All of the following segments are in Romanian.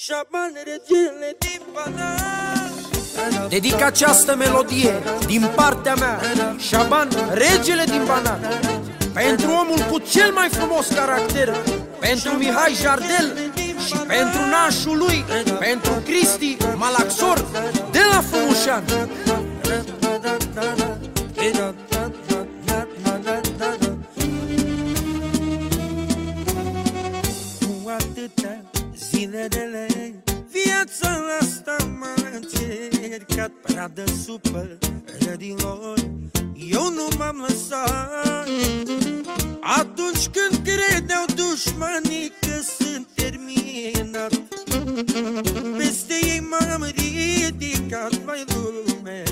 Șaban, regele din Banat. Dedic această melodie din partea mea, Șaban, regele din Banat, pentru omul cu cel mai frumos caracter, pentru Mihai Jardel și pentru nașul lui, pentru Cristi Malaxor de la Fumușan. Cu atâtea zile rele, viața asta m-a încercat, pradă supără din ori, eu nu m-am lăsat. Atunci când credeau dușmanii că sunt terminat, peste ei m-am ridicat, vai lume.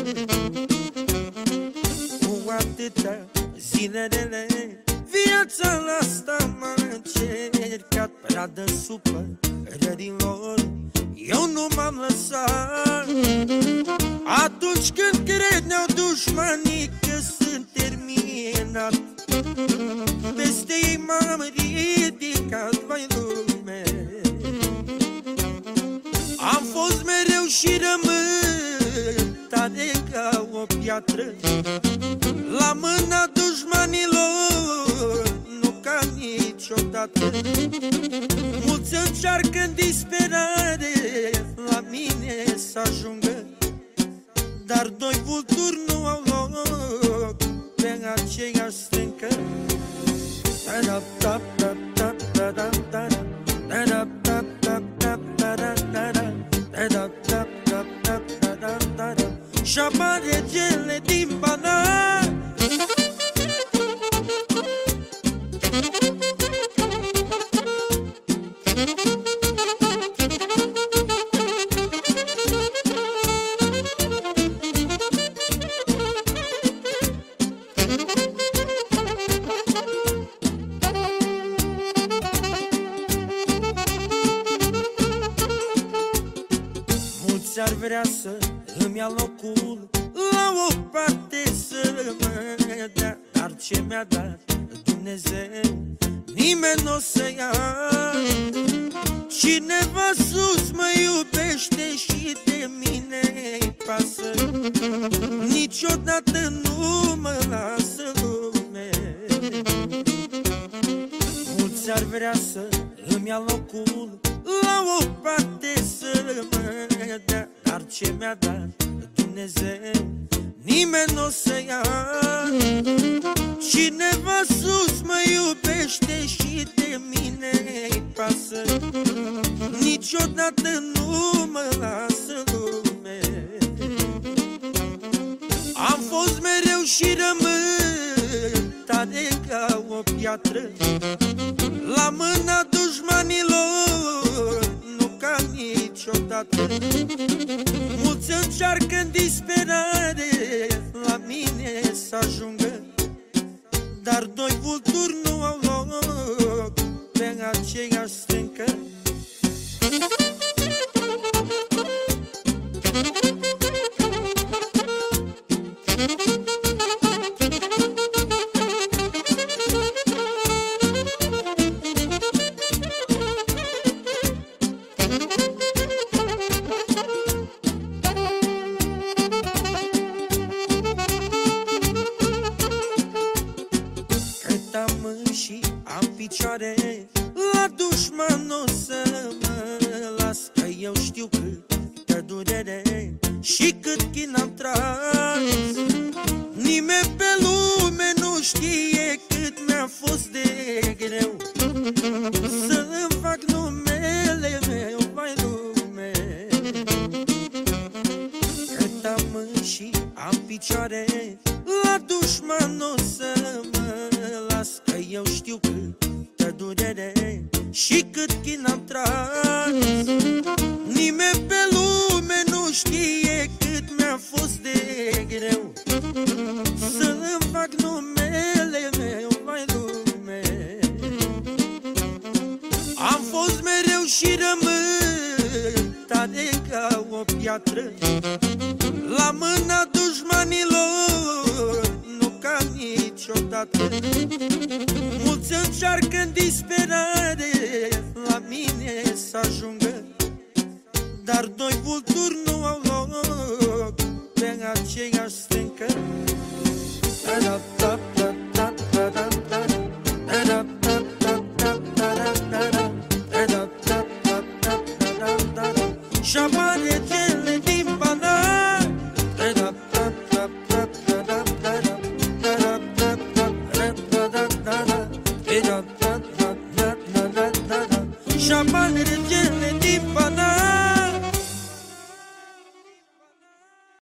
Cu atâtea zile rele, viața asta m-a încercat, pradă supără din ori, eu nu m-am lăsat. Atunci când credeau dușmanii că sunt terminat, peste ei m-am ridicat, vai lume. Am fost mereu și rămân tare ca o piatră la mâna dușmanilor, nu ca niciodată. Mulți încearcă în disperare la mine să ajungă, dar doi vulturi nu au loc pe aceeași stâncă. Șaban, regele din Banat. Mulți ar vrea să îmi ia locul la o parte să mă dea, dar ce mi-a dat Dumnezeu nimeni n-o să ia. Cineva sus mă iubește și de mine-i pasă, niciodată nu mă lasă, lume. Mulți ar vrea să îmi ia locul la o parte să mă dea, dar ce mi-a dat Dumnezeu nimeni n-o să ia. Cineva sus mă iubește și de mine-i pasă, niciodată nu mă lasă, lume. Am fost mereu și rămân tare ca o piatră la mâna dușmanilor, nu ca niciodată. Mulți încearcă în disperare la mine să ajungă, dar doi vulturi nu au loc pe aceeași stâncă. Și am picioare la dușman, n-o să mă las, că eu știu câtă durere și cât chin am tras. Nimeni pe lume nu știe cât mi-a fost de greu să-mi fac numele meu, vai lume. Cât am și am picioare la dușman, n-o să mă las, că eu știu câtă durere și cât chin am tras. Nimeni pe lume nu știe cât mi-a fost de greu să-mi fac numele meu, vai lume. Am fost mereu și rămân tare ca o piatră la mâna dușmanilor, nu ca niciodată. Mulți încearcă în disperare la mine să ajungă, dar doi vulturi nu au loc pe aceeași stâncă. Șaban regele